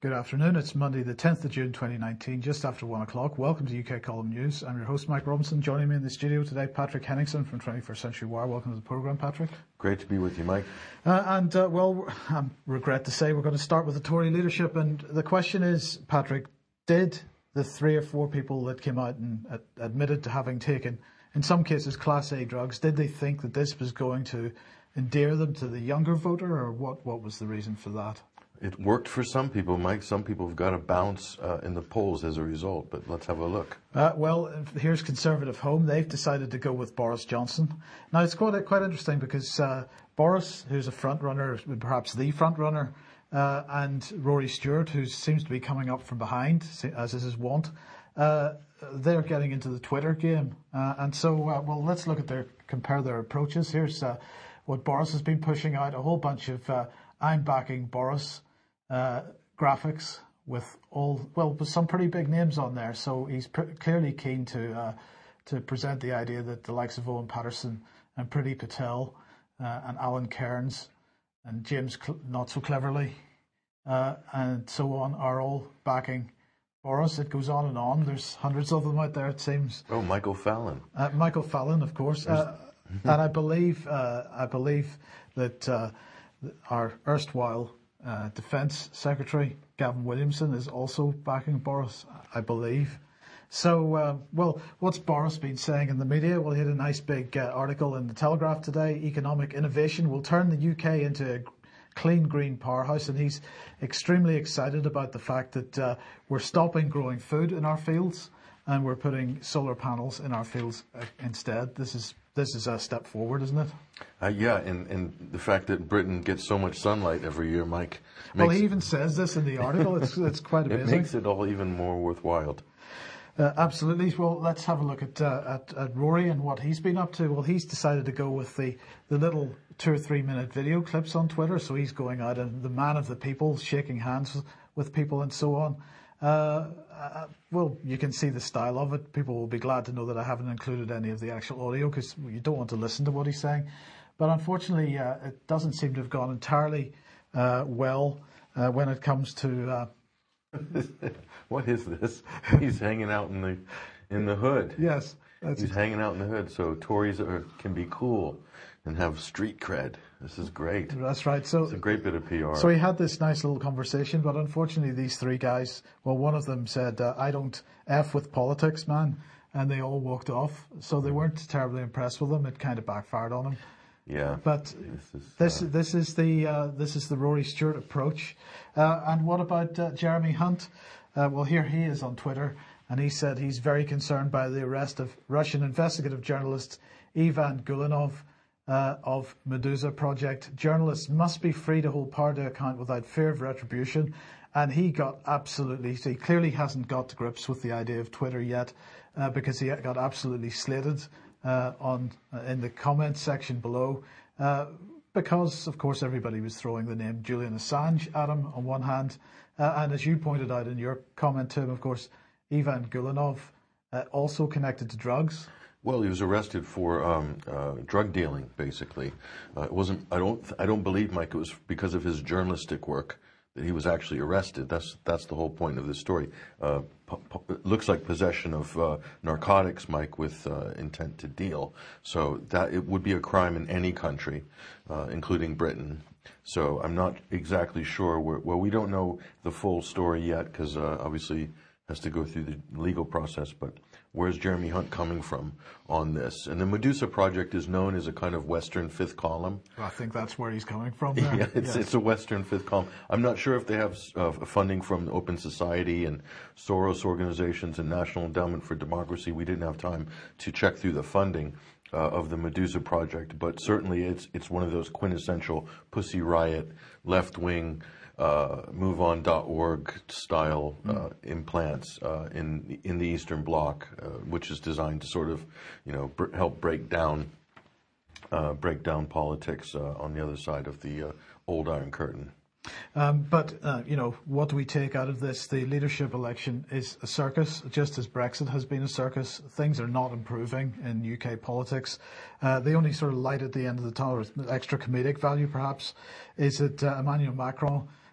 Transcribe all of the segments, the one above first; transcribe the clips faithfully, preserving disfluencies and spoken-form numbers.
Good afternoon. It's Monday, the tenth of June, twenty nineteen, just after one o'clock. Welcome to U K Column News. I'm your host, Mike Robinson. Joining me in the studio today, Patrick Henningsen from twenty-first Century Wire. Welcome to the programme, Patrick. Great to be with you, Mike. Uh, and, uh, well, I regret to say we're going to start with the Tory leadership. And the question is, Patrick, did the three or four people that came out and uh, admitted to having taken, in some cases, Class A drugs, did they think that this was going to endear them to the younger voter, or what, what was the reason for that? It worked for some people, Mike. Some people have got a bounce uh, in the polls as a result, but let's have a look. Uh, well, here's Conservative Home. They've decided to go with Boris Johnson. Now, it's quite quite interesting because uh, Boris, who's a front runner, perhaps the front runner, uh, and Rory Stewart, who seems to be coming up from behind, as is his wont, uh, they're getting into the Twitter game. Uh, and so, uh, well, let's look at their, compare their approaches. Here's uh, what Boris has been pushing out, a whole bunch of uh, I'm backing Boris Uh, graphics with all, well, with some pretty big names on there. So he's pr- clearly keen to uh, to present the idea that the likes of Owen Paterson and Priti Patel uh, and Alan Cairns and James Cl- Not So Cleverly uh, and so on are all backing Boris. It goes on and on. There's hundreds of them out there, it seems. Oh, Michael Fallon. Uh, Michael Fallon, of course. Uh, and I believe uh, I believe that uh, our erstwhile Uh, Defence Secretary Gavin Williamson is also backing Boris, I believe. So, uh, well, what's Boris been saying in the media? Well, he had a nice big uh, article in the Telegraph today. Economic innovation will turn the U K into a clean green powerhouse, and he's extremely excited about the fact that uh, we're stopping growing food in our fields and we're putting solar panels in our fields uh, instead. This is This is a step forward, isn't it? Uh, yeah, and, and the fact that Britain gets so much sunlight every year, Mike. Well, he even says this in the article. It's it's quite amazing. It makes it all even more worthwhile. Uh, absolutely. Well, let's have a look at, uh, at at Rory and what he's been up to. Well, he's decided to go with the, the little two or three minute video clips on Twitter. So he's going out and the man of the people, shaking hands with, with people and so on. Uh, uh, well, you can see the style of it. People will be glad to know that I haven't included any of the actual audio because you don't want to listen to what he's saying. But unfortunately, uh, it doesn't seem to have gone entirely uh, well uh, when it comes to. Uh... What is this? He's hanging out in the in the hood. Yes, that's he's it. hanging out in the hood. So Tories are, can be cool and have street cred. This is great. That's right. So it's a great bit of P R. So he had this nice little conversation, but unfortunately, these three guys. Well, one of them said, uh, "I don't f with politics, man," and they all walked off. So they weren't terribly impressed with him. It kind of backfired on him. Yeah. But this is, this, uh... this is the uh, this is the Rory Stewart approach. Uh, and what about uh, Jeremy Hunt? Uh, well, here he is on Twitter, and he said he's very concerned by the arrest of Russian investigative journalist Ivan Gulinov. Uh, of Meduza Project. Journalists must be free to hold power to account without fear of retribution. And he got absolutely, he clearly hasn't got to grips with the idea of Twitter yet, uh, because he got absolutely slated uh, on uh, in the comments section below, uh, because of course everybody was throwing the name Julian Assange at him on one hand, uh, and as you pointed out in your comment to him, of course, Ivan Gulinov uh, also connected to drugs. Well, he was arrested for um, uh, drug dealing, basically. Uh, it wasn't. I don't. I don't believe, Mike, it was because of his journalistic work that he was actually arrested. That's that's the whole point of this story. Uh, po- po- it looks like possession of uh, narcotics, Mike, with uh, intent to deal. So that it would be a crime in any country, uh, including Britain. So I'm not exactly sure. Where, well, we don't know the full story yet because uh, obviously has to go through the legal process, but where's Jeremy Hunt coming from on this? And the Meduza Project is known as a kind of Western fifth column. I think that's where he's coming from there. Yeah, it's, yes. it's a Western fifth column. I'm not sure if they have uh, funding from Open Society and Soros organizations and National Endowment for Democracy. We didn't have time to check through the funding uh, of the Meduza Project, but certainly it's it's one of those quintessential Pussy Riot, left-wing, Uh, MoveOn dot org style uh, mm. implants uh, in in the Eastern Bloc, uh, which is designed to sort of, you know, br- help break down uh, break down politics uh, on the other side of the uh, old Iron Curtain. Um, but, uh, you know, what do we take out of this? The leadership election is a circus, just as Brexit has been a circus. Things are not improving in U K politics. Uh, the only sort of light at the end of the tunnel, or extra comedic value perhaps, is that uh, Emmanuel Macron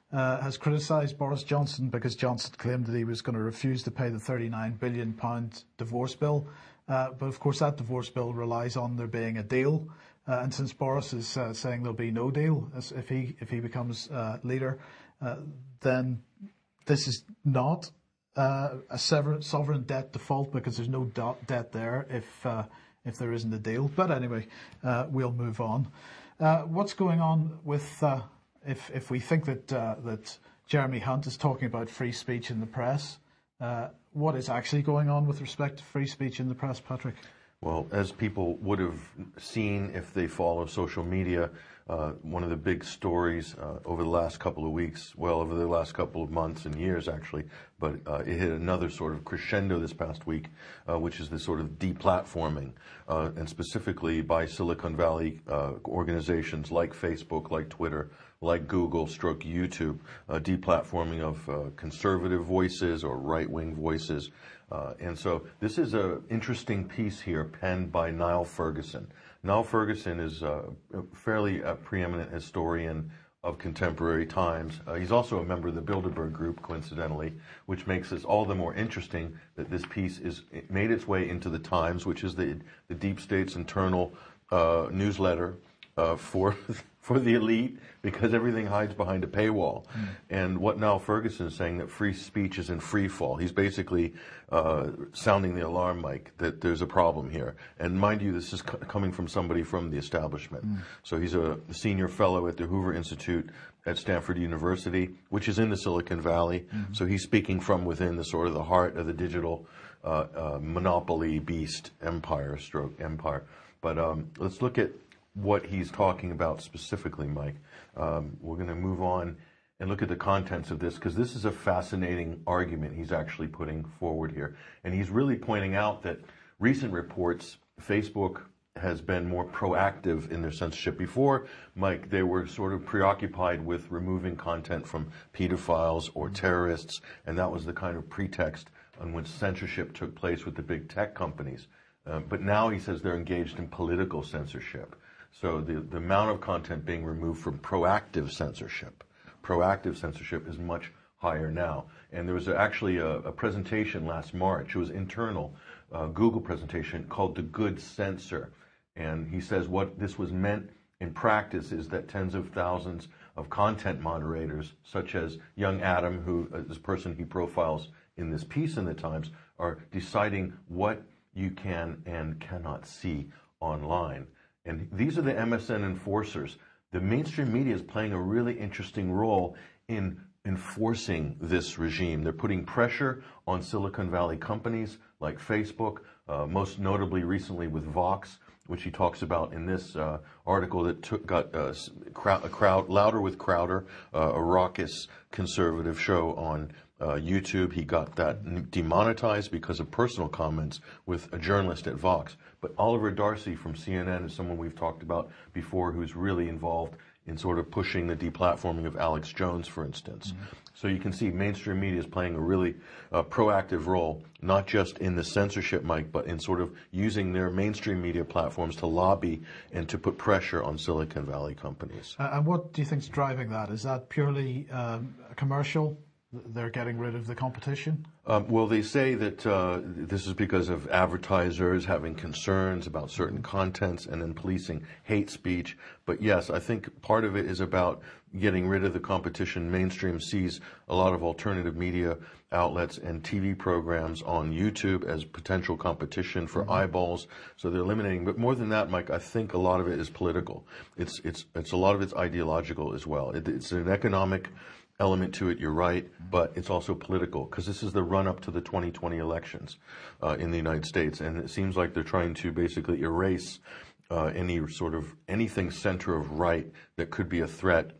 uh, has criticised Boris Johnson because Johnson claimed that he was going to refuse to pay the thirty-nine billion pounds divorce bill. Uh, but of course, that divorce bill relies on there being a deal. Uh, and since Boris is uh, saying there'll be no deal as if he if he becomes uh, leader, uh, then this is not uh, a sever- sovereign debt default because there's no do- debt there if uh, if there isn't a deal. But anyway, uh, we'll move on. Uh, what's going on with uh, if if we think that uh, that Jeremy Hunt is talking about free speech in the press? Uh, what is actually going on with respect to free speech in the press, Patrick? Well, as people would have seen if they follow social media, uh, one of the big stories uh, over the last couple of weeks, well, over the last couple of months and years actually, but uh, it hit another sort of crescendo this past week, uh, which is the sort of deplatforming, uh, and specifically by Silicon Valley uh, organizations like Facebook, like Twitter, like Google, stroke YouTube, uh, deplatforming of uh, conservative voices or right-wing voices. Uh, and so this is an interesting piece here penned by Niall Ferguson. Niall Ferguson is uh, a fairly uh, preeminent historian of contemporary times. Uh, he's also a member of the Bilderberg Group, coincidentally, which makes this all the more interesting that this piece is it made its way into the Times, which is the, the deep state's internal uh, newsletter uh, for for the elite, because everything hides behind a paywall. Mm. And what Niall Ferguson is saying, that free speech is in free fall. He's basically uh, sounding the alarm, Mike, that there's a problem here. And mind you, this is c- coming from somebody from the establishment. Mm. So he's a senior fellow at the Hoover Institute at Stanford University, which is in the Silicon Valley. Mm-hmm. So he's speaking from within the sort of the heart of the digital uh, uh, monopoly beast empire, stroke empire. But um, let's look at what he's talking about specifically, Mike. Um, we're going to move on and look at the contents of this, because this is a fascinating argument he's actually putting forward here. And he's really pointing out that recent reports, Facebook has been more proactive in their censorship. Before, Mike, they were sort of preoccupied with removing content from pedophiles or terrorists, and that was the kind of pretext on which censorship took place with the big tech companies. Uh, but now he says they're engaged in political censorship. So the, the amount of content being removed from proactive censorship, proactive censorship is much higher now. And there was a, actually a, a presentation last March, it was internal, uh, Google presentation called The Good Censor. And he says what this was meant in practice is that tens of thousands of content moderators, such as young Adam, who is a person he profiles in this piece in the Times, are deciding what you can and cannot see online. And these are the M S N enforcers. The mainstream media is playing a really interesting role in enforcing this regime. They're putting pressure on Silicon Valley companies like Facebook, uh, most notably recently with Vox, which he talks about in this uh, article that took, got uh, crowd, a crowd, Louder with Crowder, uh, a raucous conservative show on uh, YouTube. He got that demonetized because of personal comments with a journalist at Vox. But Oliver Darcy from C N N is someone we've talked about before, who's really involved in sort of pushing the deplatforming of Alex Jones, for instance. Mm-hmm. So you can see mainstream media is playing a really uh, proactive role, not just in the censorship, Mike, but in sort of using their mainstream media platforms to lobby and to put pressure on Silicon Valley companies. Uh, and what do you think is driving that? Is that purely um, commercial? They're getting rid of the competition? Um, well, they say that uh, this is because of advertisers having concerns about certain contents and then policing hate speech. But yes, I think part of it is about getting rid of the competition. Mainstream sees a lot of alternative media outlets and T V programs on YouTube as potential competition for mm-hmm. eyeballs. So they're eliminating. But more than that, Mike, I think a lot of it is political. It's it's it's a lot of it's ideological as well. It, it's an economic element to it, you're right, but it's also political, because this is the run-up to the twenty twenty elections uh, in the United States, and it seems like they're trying to basically erase uh, any sort of anything center of right that could be a threat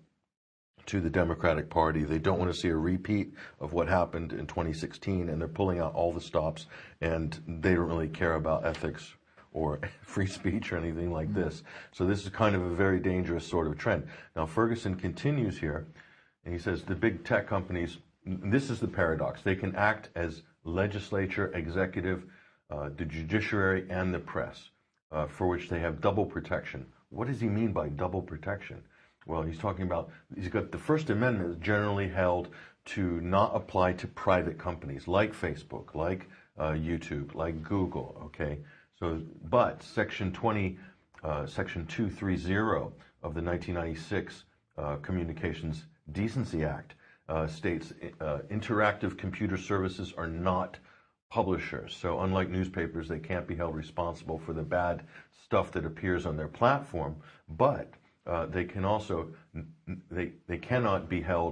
to the Democratic Party. They don't want to see a repeat of what happened in twenty sixteen, and they're pulling out all the stops, and they don't really care about ethics or free speech or anything like mm-hmm. this. So this is kind of a very dangerous sort of trend. Now, Ferguson continues here, and he says the big tech companies, this is the paradox, they can act as legislature, executive, uh, the judiciary, and the press, uh, for which they have double protection. What does he mean by double protection? Well, he's talking about, he's got the First Amendment is generally held to not apply to private companies like Facebook, like uh, YouTube, like Google, okay? So, but Section twenty, uh, Section two thirty of the nineteen ninety-six uh, Communications Decency Act uh, states uh, interactive computer services are not publishers. So unlike newspapers, they can't be held responsible for the bad stuff that appears on their platform, but uh, they can also, they, they cannot be held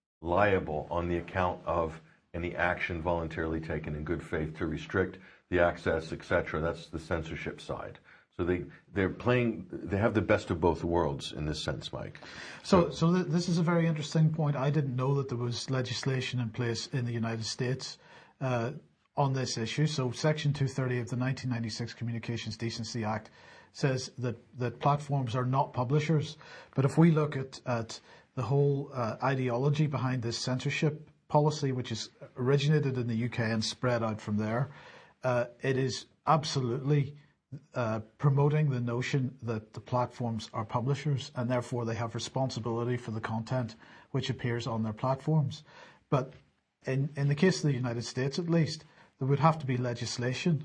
liable on the account of any action voluntarily taken in good faith to restrict the access, et cetera. That's the censorship side. So they, they're playing, they have the best of both worlds in this sense, Mike. So, so, so th- this is a very interesting point. I didn't know that there was legislation in place in the United States uh, on this issue. So Section two thirty of the nineteen ninety-six Communications Decency Act says that, that platforms are not publishers. But if we look at, at the whole uh, ideology behind this censorship policy, which is originated in the U K and spread out from there, uh, it is absolutely uh, promoting the notion that the platforms are publishers and therefore they have responsibility for the content which appears on their platforms. But in, in the case of the United States, at least, there would have to be legislation,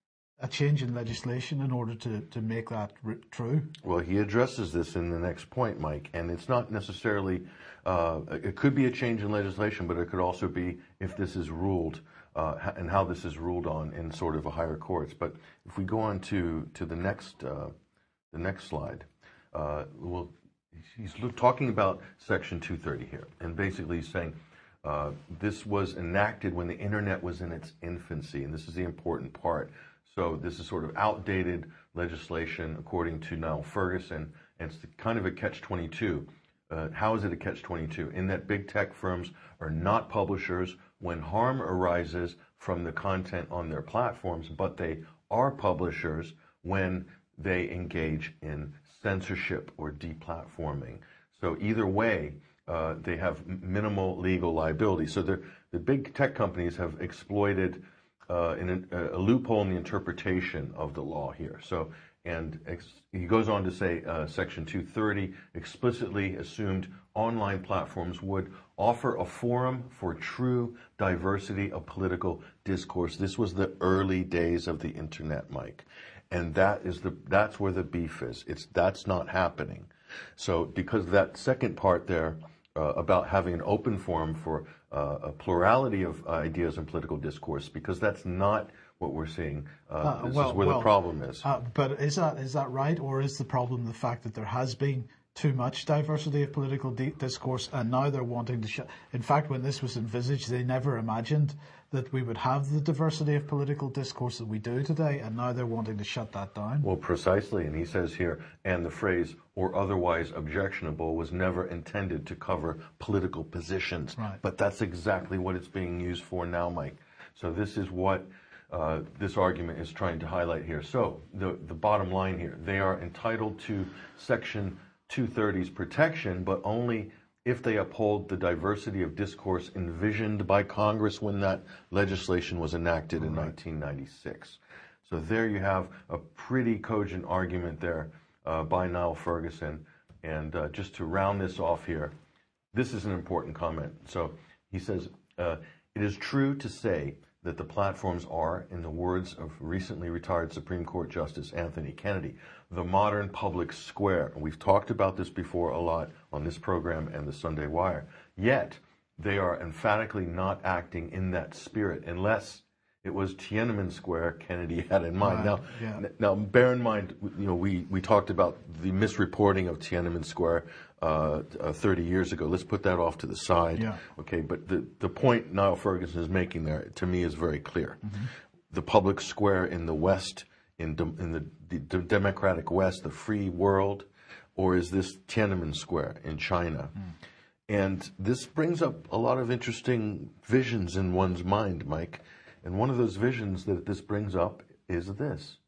a change in legislation in order to, to make that r- true. Well, he addresses this in the next point, Mike, and it's not necessarily, uh, it could be a change in legislation, but it could also be if this is ruled uh, and how this is ruled on in sort of a higher courts. But if we go on to, to the next uh, the next slide, uh, well, he's talking about Section two thirty here, and basically saying, Uh, this was enacted when the internet was in its infancy, and this is the important part. So this is sort of outdated legislation, according to Niall Ferguson, and it's kind of a catch twenty-two. Uh, how is it a catch twenty-two? In that big tech firms are not publishers when harm arises from the content on their platforms, but they are publishers when they engage in censorship or deplatforming. So either way, Uh, they have minimal legal liability. So the big tech companies have exploited uh, in a, a loophole in the interpretation of the law here. So, and ex- he goes on to say uh, Section two thirty explicitly assumed online platforms would offer a forum for true diversity of political discourse. This was the early days of the internet, Mike, and that is the that's where the beef is. It's that's not happening. So because that second part there. Uh, about having an open forum for uh, a plurality of ideas in political discourse, because that's not what we're seeing. Uh, uh, this well, is where well, the problem is. Uh, but is that is that right, or is the problem the fact that there has been too much diversity of political di- discourse, and now they're wanting to shut? In fact, when this was envisaged, they never imagined that we would have the diversity of political discourse that we do today, and now they're wanting to shut that down. Well, precisely, and he says here, and the phrase "or otherwise objectionable" was never intended to cover political positions. Right. But that's exactly what it's being used for now, Mike. So this is what uh, this argument is trying to highlight here. So the the bottom line here, they are entitled to Section two thirty's protection, but only if they uphold the diversity of discourse envisioned by Congress when that legislation was enacted in Right. nineteen ninety-six. So there you have a pretty cogent argument there uh, by Niall Ferguson. And uh, just to round this off here, this is an important comment. So he says, uh, it is true to say that the platforms are, in the words of recently retired Supreme Court Justice Anthony Kennedy, the modern public square. And we've talked about this before a lot on this program and the Sunday Wire. Yet, they are emphatically not acting in that spirit unless it was Tiananmen Square Kennedy had in mind. Right, Now, yeah. n- now, bear in mind, you know, we, we talked about the misreporting of Tiananmen Square uh, uh, thirty years ago. Let's put that off to the side. Yeah. Okay, but the, the point Niall Ferguson is making there, to me, is very clear. Mm-hmm. The public square in the West, in, de- in the, the, the democratic West, the free world, or is this Tiananmen Square in China? Mm. And this brings up a lot of interesting visions in one's mind, Mike. And one of those visions that this brings up is this.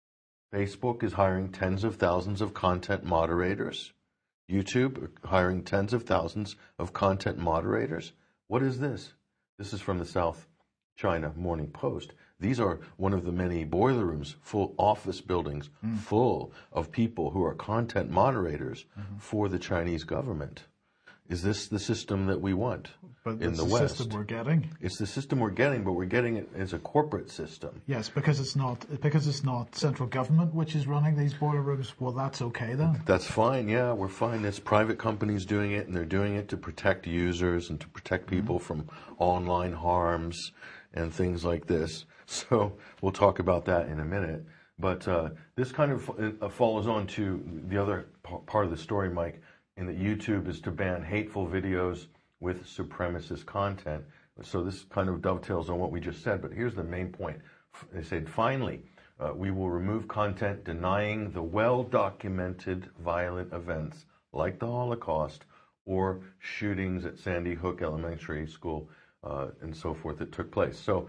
Facebook is hiring tens of thousands of content moderators. YouTube hiring tens of thousands of content moderators. What is this? This is from the South China Morning Post. These are one of the many boiler rooms, full office buildings, mm. full of people who are content moderators mm-hmm. for the Chinese government. Is this the system that we want but in the, the West? It's the system we're getting. It's the system we're getting, but we're getting it as a corporate system. Yes, because it's not because it's not central government which is running these boiler rooms. Well, that's okay then. That's fine. Yeah, we're fine. It's private companies doing it, and they're doing it to protect users and to protect people mm-hmm. from online harms and things like this. So we'll talk about that in a minute. But uh, this kind of uh, follows on to the other p- part of the story, Mike, in that YouTube is to ban hateful videos with supremacist content. So this kind of dovetails on what we just said, but here's the main point. They said, finally, uh, we will remove content denying the well-documented violent events like the Holocaust or shootings at Sandy Hook Elementary School uh, and so forth that took place. So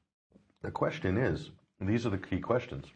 the question is, these are the key questions.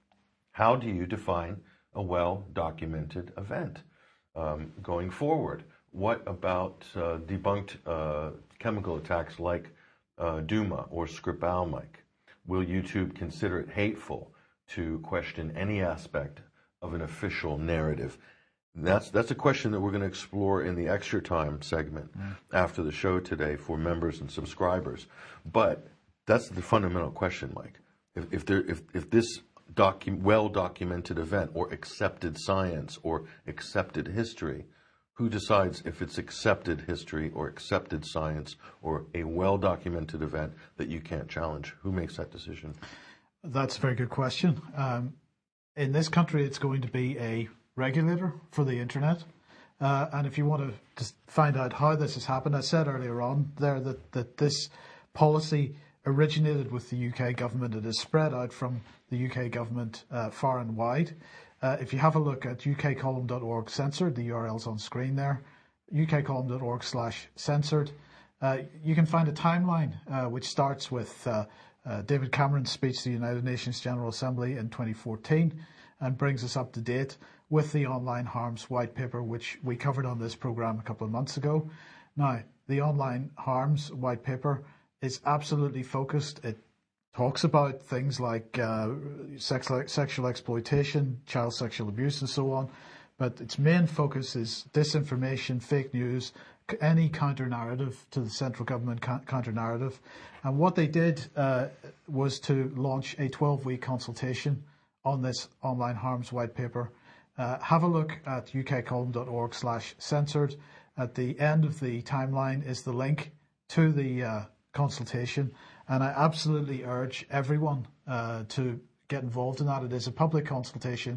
How do you define a well-documented event? Um, going forward, what about uh, debunked uh, chemical attacks like uh, Duma or Skripal, Mike? Will YouTube consider it hateful to question any aspect of an official narrative? That's that's a question that we're going to explore in the Extra Time segment mm. after the show today for members and subscribers. But that's the fundamental question, Mike. If, if there if if this Docu- well-documented event or accepted science or accepted history, who decides if it's accepted history or accepted science or a well-documented event that you can't challenge? Who makes that decision? That's a very good question. Um, in this country, it's going to be a regulator for the internet. Uh, and if you want to just find out how this has happened, I said earlier on there that, that this policy originated with the U K government. It has spread out from the U K government uh, far and wide. Uh, if you have a look at u k column dot org censored, the U R L's on screen there, u k column dot org slash censored, uh, you can find a timeline uh, which starts with uh, uh, David Cameron's speech to the United Nations General Assembly in twenty fourteen and brings us up to date with the Online Harms White Paper, which we covered on this program a couple of months ago. Now, the Online Harms White Paper is absolutely focused. It talks about things like uh, sex, sexual exploitation, child sexual abuse, and so on. But its main focus is disinformation, fake news, any counter-narrative to the central government counter-narrative. And what they did uh, was to launch a twelve-week consultation on this Online Harms White Paper. Uh, have a look at u k column dot org slash censored. At the end of the timeline is the link to the uh, consultation, and I absolutely urge everyone uh, to get involved in that. It is a public consultation,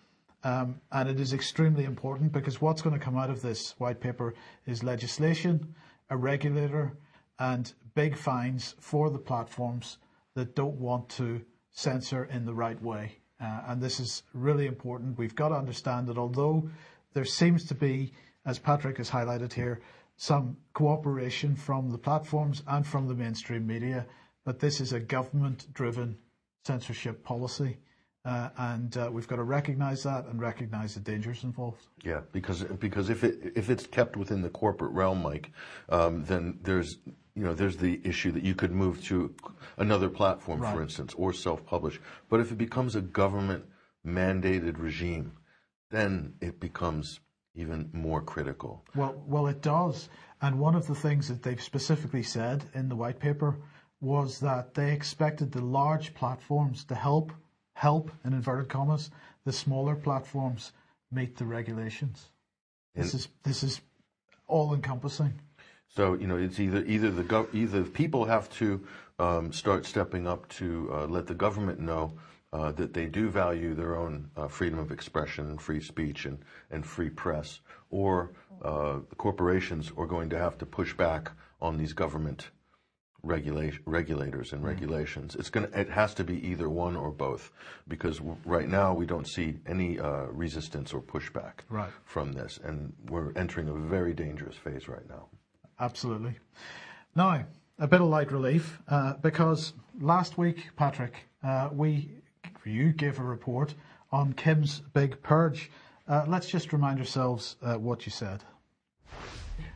um, and it is extremely important because what's going to come out of this white paper is legislation, a regulator, and big fines for the platforms that don't want to censor in the right way. Uh, and this is really important. We've got to understand that although there seems to be, as Patrick has highlighted here, some cooperation from the platforms and from the mainstream media, but this is a government-driven censorship policy, uh, and uh, we've got to recognise that and recognise the dangers involved. Yeah, because because if it if it's kept within the corporate realm, Mike, um, then there's you know there's the issue that you could move to another platform, right, for instance, or self-publish. But if it becomes a government-mandated regime, then it becomes even more critical. Well, well, it does. And one of the things that they've specifically said in the white paper was that they expected the large platforms to help, help in inverted commas, the smaller platforms meet the regulations. This and is this is all encompassing. So you know, it's either either the gov- either people have to um, start stepping up to uh, let the government know Uh, that they do value their own uh, freedom of expression and free speech and, and free press, or uh, the corporations are going to have to push back on these government regula- regulators and regulations. It's going it has to be either one or both, because w- right now we don't see any uh, resistance or pushback right. from this, and we're entering a very dangerous phase right now. Absolutely. Now, a bit of light relief, uh, because last week, Patrick, uh, we... you gave a report on Kim's Big Purge. Uh, let's just remind ourselves uh, what you said.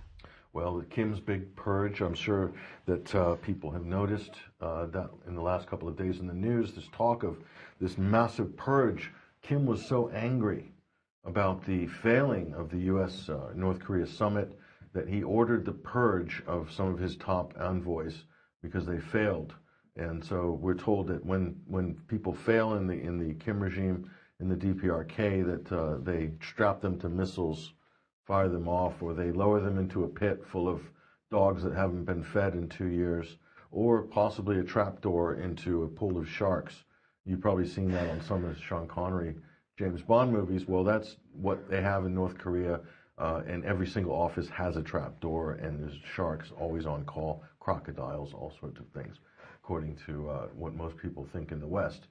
Well, Kim's big purge, I'm sure that uh, people have noticed uh, that in the last couple of days in the news, this talk of this massive purge. Kim was so angry about the failing of the U S uh, North Korea summit that he ordered the purge of some of his top envoys because they failed. And so we're told that when when people fail in the in the Kim regime, in the D P R K, that uh, they strap them to missiles, fire them off, or they lower them into a pit full of dogs that haven't been fed in two years, or possibly a trapdoor into a pool of sharks. You've probably seen that on some of the Sean Connery James Bond movies. Well, that's what they have in North Korea, uh, and every single office has a trapdoor, and there's sharks always on call, crocodiles, all sorts of things, according to uh, what most people think in the West.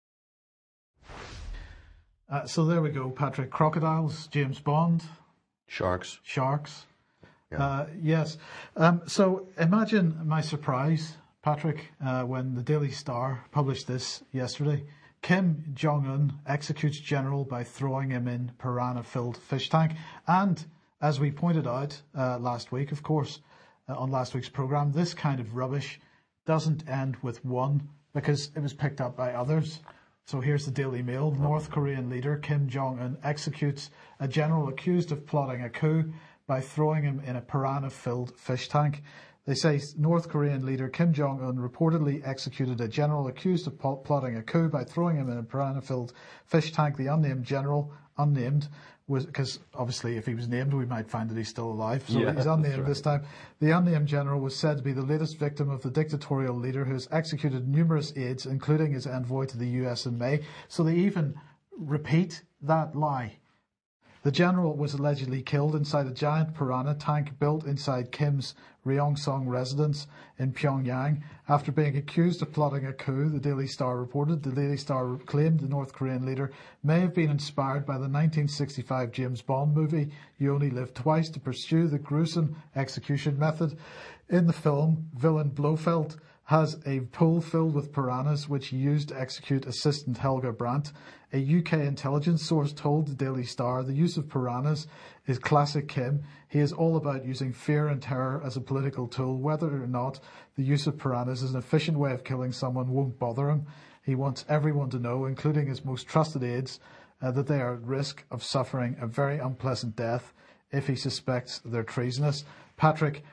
Uh, so there we go, Patrick. Crocodiles, James Bond. Sharks. Sharks. Yeah. Uh, yes. Um, so imagine my surprise, Patrick, uh, when the Daily Star published this yesterday. Kim Jong-un executes general by throwing him in piranha-filled fish tank. And as we pointed out uh, last week, of course, uh, on last week's program, this kind of rubbish doesn't end with one because it was picked up by others. So here's the Daily Mail. North Korean leader Kim Jong-un executes a general accused of plotting a coup by throwing him in a piranha-filled fish tank. They say North Korean leader Kim Jong-un reportedly executed a general accused of plotting a coup by throwing him in a piranha-filled fish tank. The unnamed general, unnamed, was because obviously if he was named, we might find that he's still alive. So yeah, he's unnamed right. this time. The unnamed general was said to be the latest victim of the dictatorial leader who has executed numerous aides, including his envoy to the U S in May. So they even repeat that lie. The general was allegedly killed inside a giant piranha tank built inside Kim's Ryongsong residence in Pyongyang after being accused of plotting a coup, the Daily Star reported. The Daily Star claimed the North Korean leader may have been inspired by the nineteen sixty-five James Bond movie You Only Live Twice to pursue the gruesome execution method. In the film, villain Blofeld has a pool filled with piranhas which he used to execute assistant Helga Brandt. A U K intelligence source told the Daily Star the use of piranhas is classic Kim. He is all about using fear and terror as a political tool. Whether or not the use of piranhas is an efficient way of killing someone won't bother him. He wants everyone to know, including his most trusted aides, uh, that they are at risk of suffering a very unpleasant death if he suspects they're treasonous. Patrick,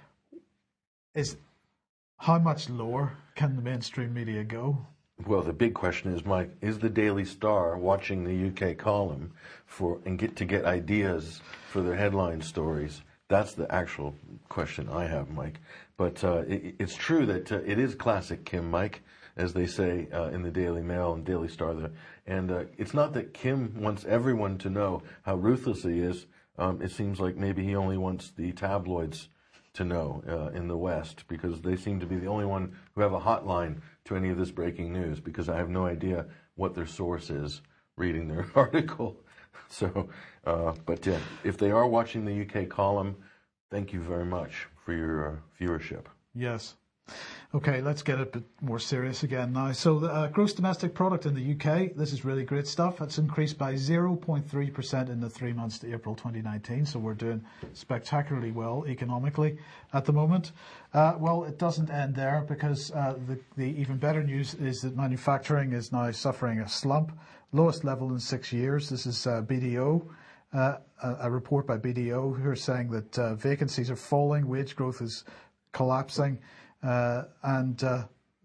is how much lower can the mainstream media go? Well, the big question is, Mike, is the Daily Star watching the U K column for and get to get ideas for their headline stories? That's the actual question I have, Mike. But uh, it, it's true that uh, it is classic Kim, Mike, as they say uh, in the Daily Mail and Daily Star. There. And uh, it's not that Kim wants everyone to know how ruthless he is. Um, it seems like maybe he only wants the tabloids to know uh, in the West, because they seem to be the only one who have a hotline to any of this breaking news, because I have no idea what their source is reading their article. So, uh, but uh, if they are watching the U K column, thank you very much for your uh, viewership. Yes. Okay, let's get a bit more serious again now. So the uh, gross domestic product in the U K, this is really great stuff. It's increased by zero point three percent in the three months to April twenty nineteen. So we're doing spectacularly well economically at the moment. Uh, well, it doesn't end there, because uh, the, the even better news is that manufacturing is now suffering a slump, lowest level in six years. This is uh, B D O. Uh, a, a report by B D O who are saying that uh, vacancies are falling, wage growth is collapsing. Uh, and uh,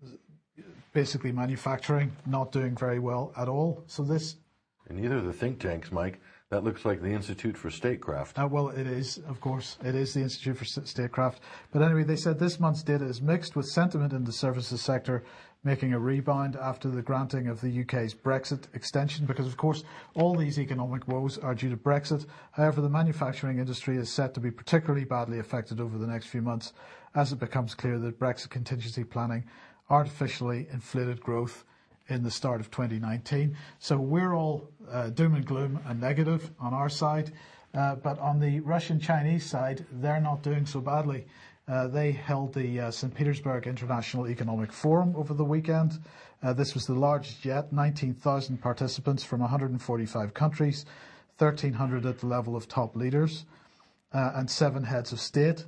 basically manufacturing not doing very well at all. So this... And neither of the think tanks, Mike. That looks like the Institute for Statecraft. Uh, well, it is, of course. It is the Institute for Statecraft. But anyway, they said this month's data is mixed, with sentiment in the services sector making a rebound after the granting of the U K's Brexit extension, because, of course, all these economic woes are due to Brexit. However, the manufacturing industry is set to be particularly badly affected over the next few months, as it becomes clear that Brexit contingency planning artificially inflated growth in the start of twenty nineteen. So we're all uh, doom and gloom and negative on our side, uh, but on the Russian-Chinese side, they're not doing so badly. Uh, they held the uh, Saint Petersburg International Economic Forum over the weekend. Uh, this was the largest yet, nineteen thousand participants from one hundred forty-five countries, thirteen hundred at the level of top leaders, uh, and seven heads of state.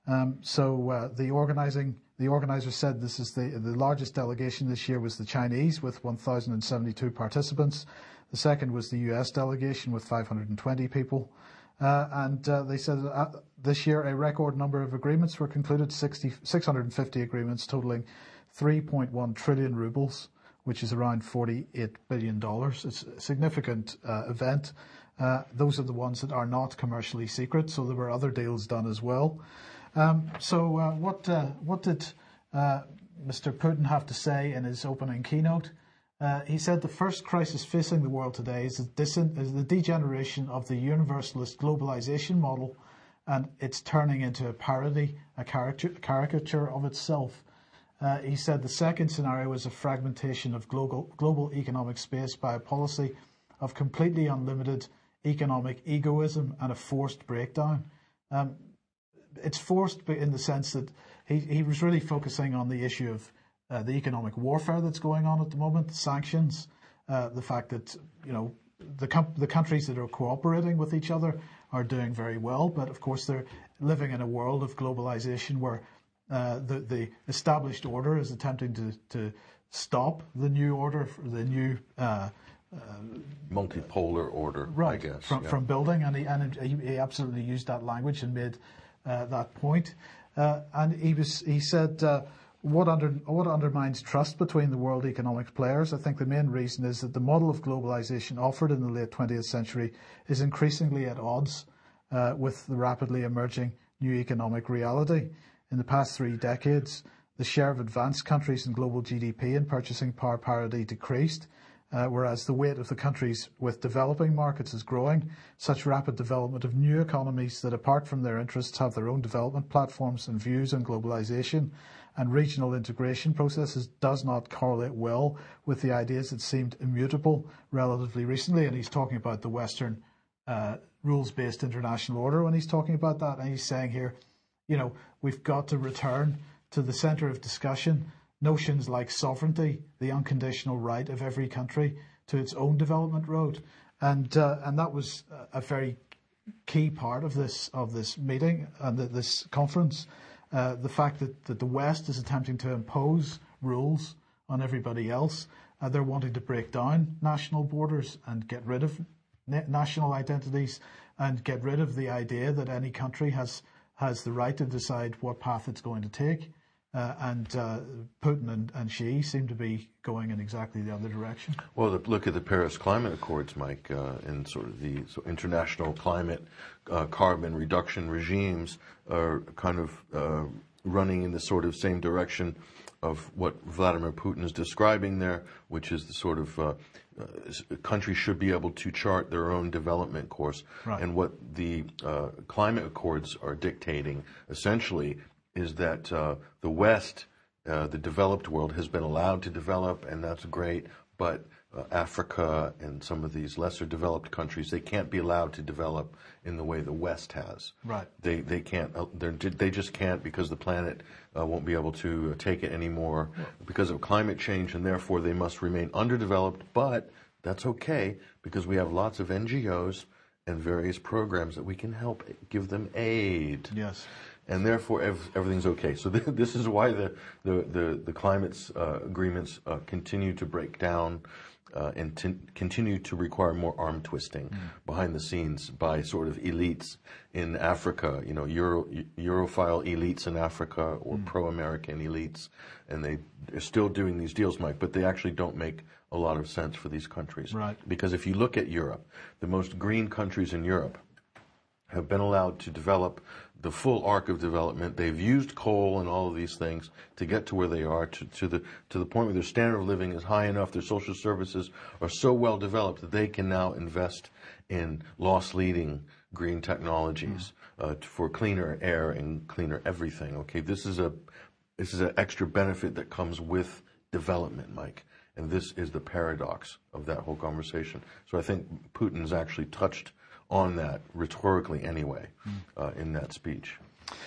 Um, so uh, the organizing the organizers said this is the the largest delegation this year was the Chinese with one thousand seventy-two participants. The second was the U S delegation with five hundred twenty people. Uh, and uh, they said uh, this year a record number of agreements were concluded, sixty, six hundred fifty agreements totaling three point one trillion rubles, which is around forty-eight billion dollars. It's a significant uh, event. Uh, those are the ones that are not commercially secret, so there were other deals done as well. Um, so uh, what uh, what did uh, Mister Putin have to say in his opening keynote? Uh, he said the first crisis facing the world today is the, dis- is the degeneration of the universalist globalization model, and it's turning into a parody, a caricature, caricature of itself. Uh, he said the second scenario is a fragmentation of global, global economic space by a policy of completely unlimited economic egoism and a forced breakdown. Um, it's forced in the sense that he, he was really focusing on the issue of uh, the economic warfare that's going on at the moment, the sanctions, uh, the fact that, you know, the, com- the countries that are cooperating with each other are doing very well, but of course they're living in a world of globalization where uh, the, the established order is attempting to, to stop the new order, the new uh, uh, multipolar order, right, I guess. From, yeah. from building, and he, and he, he absolutely used that language and made uh, that point. Uh, and he was he said uh, what under what undermines trust between the world economic players. I think the main reason is that the model of globalization offered in the late twentieth century is increasingly at odds uh, with the rapidly emerging new economic reality. In the past three decades, the share of advanced countries in global G D P and purchasing power parity decreased, uh, whereas the weight of the countries with developing markets is growing. Such rapid development of new economies that, apart from their interests, have their own development platforms and views on globalization and regional integration processes does not correlate well with the ideas that seemed immutable relatively recently. And he's talking about the Western uh, rules-based international order when he's talking about that. And he's saying here, you know, we've got to return to the center of discussion notions like sovereignty, the unconditional right of every country to its own development road. And uh, and that was a very key part of this of this meeting and the, this conference. Uh, the fact that, that the West is attempting to impose rules on everybody else. Uh, they're wanting to break down national borders and get rid of na- national identities and get rid of the idea that any country has has the right to decide what path it's going to take. Uh, and uh, Putin and, and Xi seem to be going in exactly the other direction. Well, the, look at the Paris Climate Accords, Mike, uh, and sort of the so international climate uh, carbon reduction regimes are kind of uh, running in the sort of same direction of what Vladimir Putin is describing there, which is the sort of uh, uh, countries should be able to chart their own development course. Right. And what the uh, climate accords are dictating, essentially, is that uh, the West, uh, the developed world, has been allowed to develop, and that's great, but uh, Africa and some of these lesser developed countries, they can't be allowed to develop in the way the West has. Right. They they can't. Uh, they just can't because the planet uh, won't be able to uh, take it anymore yeah. because of climate change, and therefore they must remain underdeveloped. But that's okay because we have lots of N G Os and various programs that we can help give them aid. Yes. And therefore, ev- everything's okay. So th- this is why the the the, the climate uh, agreements uh, continue to break down uh, and t- continue to require more arm twisting mm. behind the scenes by sort of elites in Africa. You know, Euro Europhile elites in Africa or mm. pro-American elites, and they are still doing these deals, Mike. But they actually don't make a lot of sense for these countries. Right. Because if you look at Europe, the most green countries in Europe have been allowed to develop the full arc of development. They've used coal and all of these things to get to where they are, to, to the to the point where their standard of living is high enough, their social services are so well developed that they can now invest in loss-leading green technologies mm. uh, for cleaner air and cleaner everything. Okay, this is a this is an extra benefit that comes with development, Mike. And this is the paradox of that whole conversation. So I think Putin's actually touched on that rhetorically anyway uh, in that speech.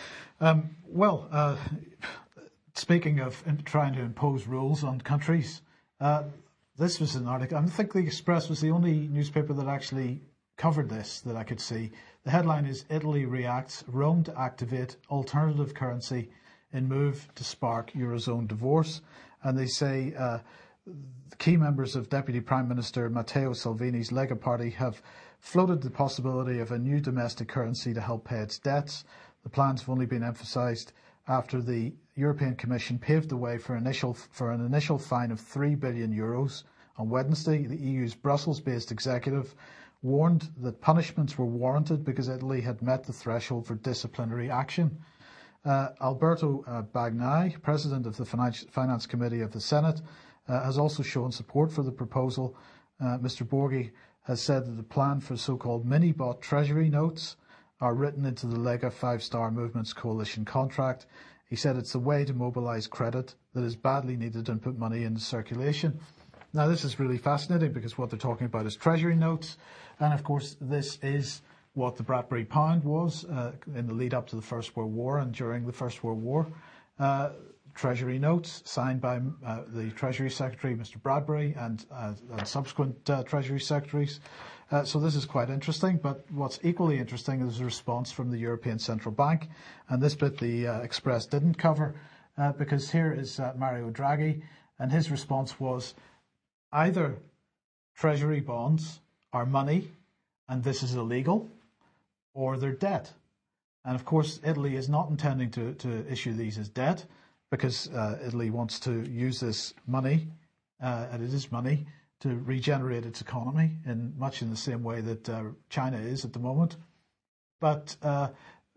Um, well, uh, speaking of trying to impose rules on countries, uh, this was an article. I think the Express was the only newspaper that actually covered this that I could see. The headline is Italy reacts, Rome to activate alternative currency in move to spark Eurozone divorce. And they say uh, key members of Deputy Prime Minister Matteo Salvini's Lega party have floated the possibility of a new domestic currency to help pay its debts. The plans have only been emphasised after the European Commission paved the way for, initial, for an initial fine of three billion euros. On Wednesday, the E U's Brussels-based executive warned that punishments were warranted because Italy had met the threshold for disciplinary action. Uh, Alberto uh, Bagnai, President of the Finance, Finance Committee of the Senate, uh, has also shown support for the proposal. Uh, Mister Borghi has said that the plan for so-called mini-bot treasury notes are written into the Lega Five Star Movement's coalition contract. He said it's the way to mobilise credit that is badly needed and put money into circulation. Now, this is really fascinating because what they're talking about is treasury notes. And, of course, this is what the Bradbury pound was uh, in the lead up to the First World War and during the First World War. Uh, treasury notes signed by uh, the Treasury Secretary, Mister Bradbury, and, uh, and subsequent uh, Treasury Secretaries. Uh, so this is quite interesting, but what's equally interesting is the response from the European Central Bank. And this bit the uh, Express didn't cover uh, because here is uh, Mario Draghi, and his response was either treasury bonds are money and this is illegal, or they're debt. And of course, Italy is not intending to, to issue these as debt because uh, Italy wants to use this money, uh, and it is money, to regenerate its economy in much in the same way that uh, China is at the moment. But uh,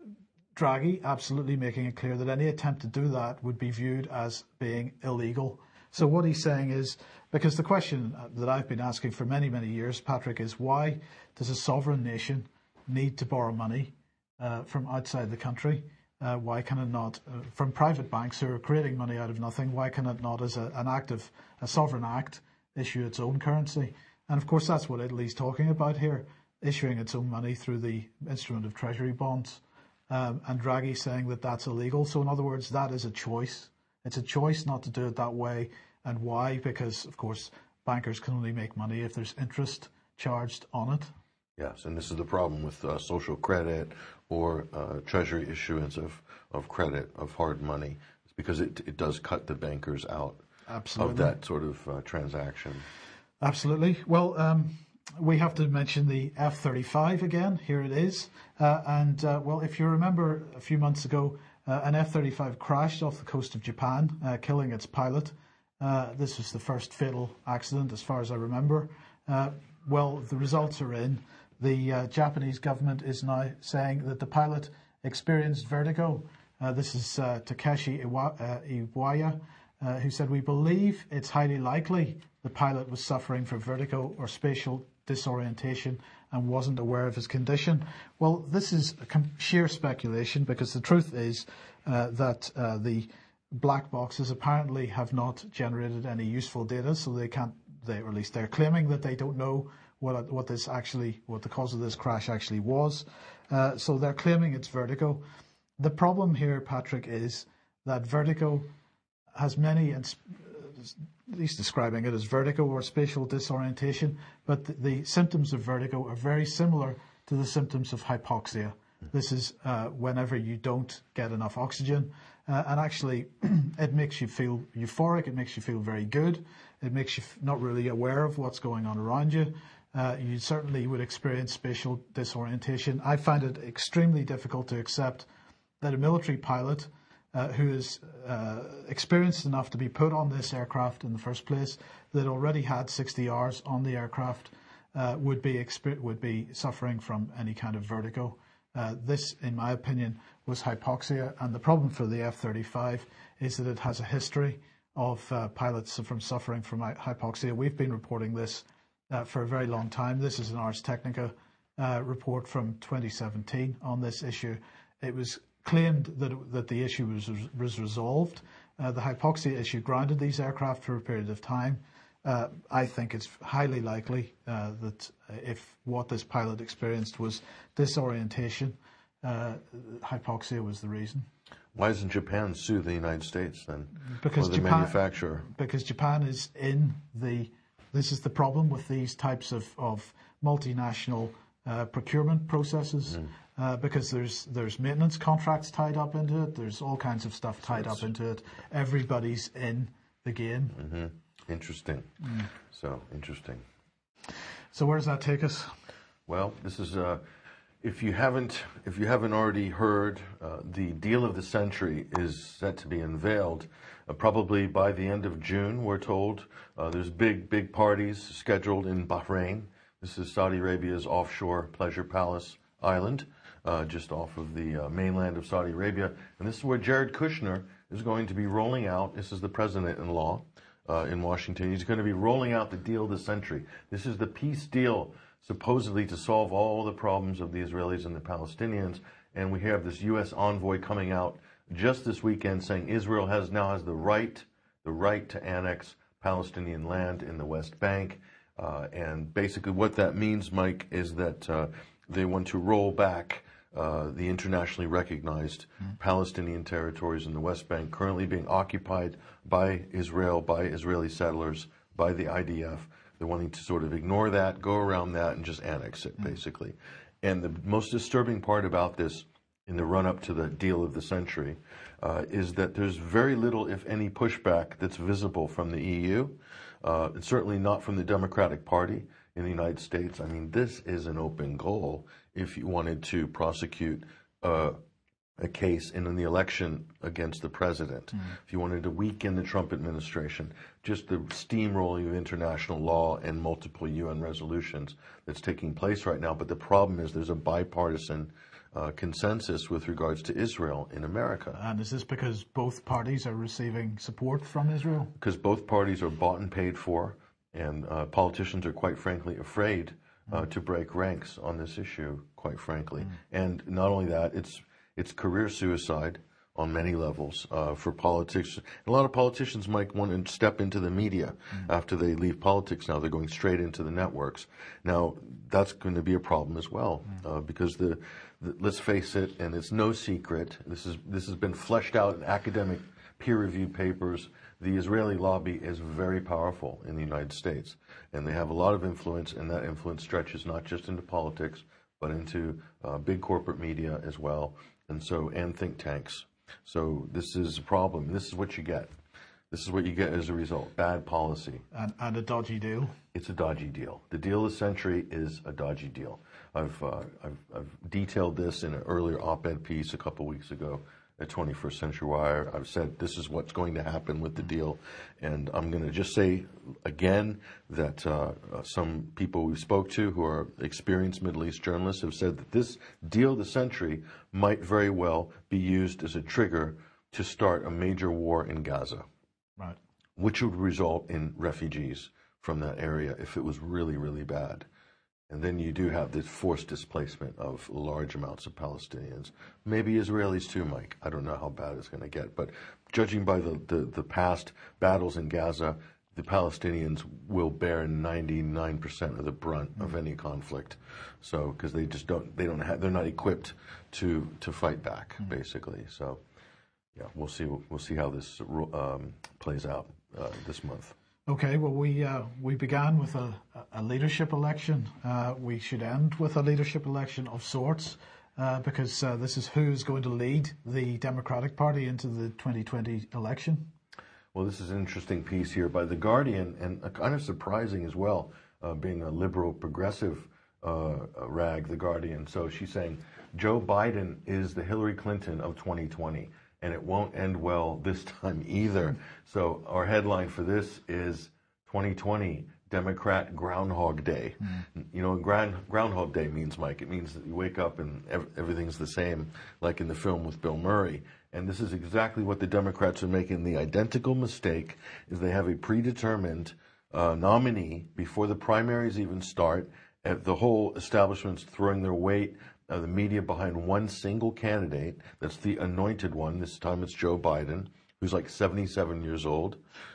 Draghi absolutely making it clear that any attempt to do that would be viewed as being illegal. So what he's saying is, because the question that I've been asking for many, many years, Patrick, is why does a sovereign nation need to borrow money uh, from outside the country? Uh, why can it not, uh, from private banks who are creating money out of nothing, why can it not, as a, an act of, a sovereign act, issue its own currency? And of course, that's what Italy's talking about here, issuing its own money through the instrument of treasury bonds. Um, and Draghi saying that that's illegal. So in other words, that is a choice. It's a choice not to do it that way. And why? Because, of course, bankers can only make money if there's interest charged on it. Yes, and this is the problem with uh, social credit or uh, treasury issuance of, of credit, of hard money. It's because it, it does cut the bankers out Absolutely. of that sort of uh, transaction. Absolutely. Well, um, we have to mention the F thirty-five again. Here it is. Uh, and, uh, well, if you remember a few months ago, uh, an F thirty-five crashed off the coast of Japan, uh, killing its pilot. Uh, this was the first fatal accident, as far as I remember. Uh, well, the results are in. The uh, Japanese government is now saying that the pilot experienced vertigo. Uh, this is uh, Takeshi Iwa- uh, Iwaya, uh, who said, "We believe it's highly likely the pilot was suffering from vertigo or spatial disorientation and wasn't aware of his condition." Well, this is sheer speculation because the truth is uh, that uh, the black boxes apparently have not generated any useful data, so they can't, they, or at least they're claiming that they don't know what what this actually, what the cause of this crash actually was. Uh, so they're claiming it's vertigo. The problem here, Patrick, is that vertigo has many, at least describing it as vertigo or spatial disorientation, but the, the symptoms of vertigo are very similar to the symptoms of hypoxia. This is uh, whenever you don't get enough oxygen. Uh, and actually, it makes you feel euphoric. It makes you feel very good. It makes you f- not really aware of what's going on around you. Uh, you certainly would experience spatial disorientation. I find it extremely difficult to accept that a military pilot uh, who is uh, experienced enough to be put on this aircraft in the first place, that already had sixty hours on the aircraft, uh, would be exper- would be suffering from any kind of vertigo. Uh, this, in my opinion, was hypoxia, and the problem for the F thirty-five is that it has a history of uh, pilots from suffering from hypoxia. We've been reporting this uh, for a very long time. This is an Ars Technica uh, report from twenty seventeen on this issue. It was claimed that it, that the issue was was resolved. Uh, the hypoxia issue grounded these aircraft for a period of time. Uh, I think it's highly likely uh, that if what this pilot experienced was disorientation, uh, hypoxia was the reason. Why doesn't Japan sue the United States then? Because or the Japan, manufacturer? Because Japan is in the. This is the problem with these types of, of multinational uh, procurement processes, mm. uh, because there's there's maintenance contracts tied up into it. There's all kinds of stuff tied so up into it. Everybody's in the game. Mm-hmm. Interesting. Mm. So interesting. So where does that take us? Well, this is uh, if you haven't if you haven't already heard, uh, the deal of the century is set to be unveiled. Uh, probably by the end of June, we're told. Uh, there's big, big parties scheduled in Bahrain. This is Saudi Arabia's offshore pleasure palace island, uh, just off of the uh, mainland of Saudi Arabia. And this is where Jared Kushner is going to be rolling out. This is the president-in-law uh, in Washington. He's going to be rolling out the deal of the century. This is the peace deal, supposedly to solve all the problems of the Israelis and the Palestinians. And we have this U S envoy coming out just this weekend saying Israel has now has the right, the right to annex Palestinian land in the West Bank. Uh, and basically what that means, Mike, is that uh, they want to roll back uh, the internationally recognized mm. Palestinian territories in the West Bank currently being occupied by Israel, by Israeli settlers, by the I D F. They're wanting to sort of ignore that, go around that, and just annex it, mm. basically. And the most disturbing part about this in the run-up to the deal of the century uh, is that there's very little, if any, pushback that's visible from the E U. Uh, and certainly not from the Democratic Party in the United States. I mean, this is an open goal if you wanted to prosecute uh, a case in the election against the president. Mm. If you wanted to weaken the Trump administration, just the steamrolling of international law and multiple U N resolutions that's taking place right now. But the problem is there's a bipartisan Uh, consensus with regards to Israel in America. And is this because both parties are receiving support from Israel? Because both parties are bought and paid for, and uh, politicians are quite frankly afraid uh, mm. to break ranks on this issue, quite frankly. Mm. And not only that, it's it's career suicide on many levels uh, for politics. A lot of politicians might want to step into the media mm. after they leave politics. Now they're going straight into the networks. Now that's going to be a problem as well, mm. uh, because the, the let's face it, and it's no secret. This is this has been fleshed out in academic peer-reviewed papers. The Israeli lobby is very powerful in the United States, and they have a lot of influence, and that influence stretches not just into politics, but into uh, big corporate media as well, and so and think tanks. So this is a problem. This is what you get. This is what you get as a result. Bad policy. And, and a dodgy deal. It's a dodgy deal. The deal of the century is a dodgy deal. I've, uh, I've, I've detailed this in an earlier op-ed piece a couple weeks ago at twenty-first Century Wire. I've said this is what's going to happen with the deal. And I'm going to just say again that uh, uh, some people we spoke to who are experienced Middle East journalists have said that this deal of the century might very well be used as a trigger to start a major war in Gaza. Right. Which would result in refugees from that area if it was really, really bad. And then you do have this forced displacement of large amounts of Palestinians. Maybe Israelis too, Mike. I don't know how bad it's going to get. But judging by the, the, the past battles in Gaza, the Palestinians will bear ninety-nine percent of the brunt mm-hmm. of any conflict. So, because they just don't, they don't have, they're not equipped to, to fight back, mm-hmm. basically. So, yeah, we'll see, we'll see how this um, plays out uh, this month. Okay, well, we uh, we began with a, a leadership election. Uh, we should end with a leadership election of sorts, uh, because uh, this is who is going to lead the Democratic Party into the twenty twenty election. Well, this is an interesting piece here by The Guardian, and kind of surprising as well, uh, being a liberal progressive uh, rag, The Guardian. So she's saying Joe Biden is the Hillary Clinton of twenty twenty. And it won't end well this time either. So our headline for this is twenty twenty Democrat Groundhog Day. Mm. You know, ground, Groundhog Day means, Mike, it means that you wake up and ev- everything's the same, like in the film with Bill Murray. And this is exactly what the Democrats are making. The identical mistake is they have a predetermined uh, nominee before the primaries even start. And the whole establishment's throwing their weight Uh, the media behind one single candidate. That's the anointed one. This time it's Joe Biden, who's like seventy-seven years old,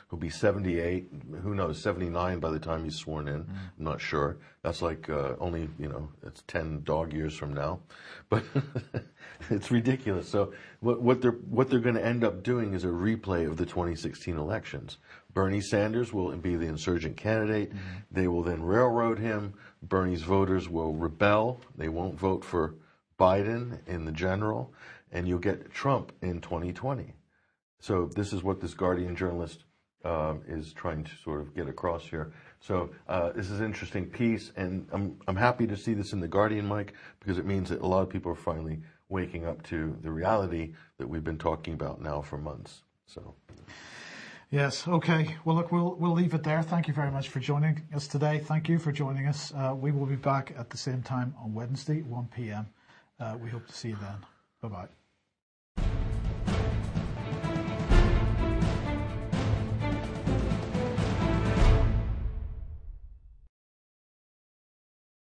He'll be seventy-eight, who knows, seventy-nine by the time he's sworn in. Mm. I'm not sure. That's like uh, only, you know, it's ten dog years from now. But it's ridiculous. So what, what they're what they're going to end up doing is a replay of the twenty sixteen elections. Bernie Sanders will be the insurgent candidate. Mm-hmm. They will then railroad him. Bernie's voters will rebel. They won't vote for Biden in the general. And you'll get Trump in twenty twenty. So this is what this Guardian journalist um, is trying to sort of get across here. So uh, this is an interesting piece, and I'm I'm happy to see this in the Guardian, Mike, because it means that a lot of people are finally waking up to the reality that we've been talking about now for months. So. Yes. Okay. Well, look, we'll we'll leave it there. Thank you very much for joining us today. Thank you for joining us. Uh, we will be back at the same time on Wednesday, one p.m. Uh, we hope to see you then. Bye bye.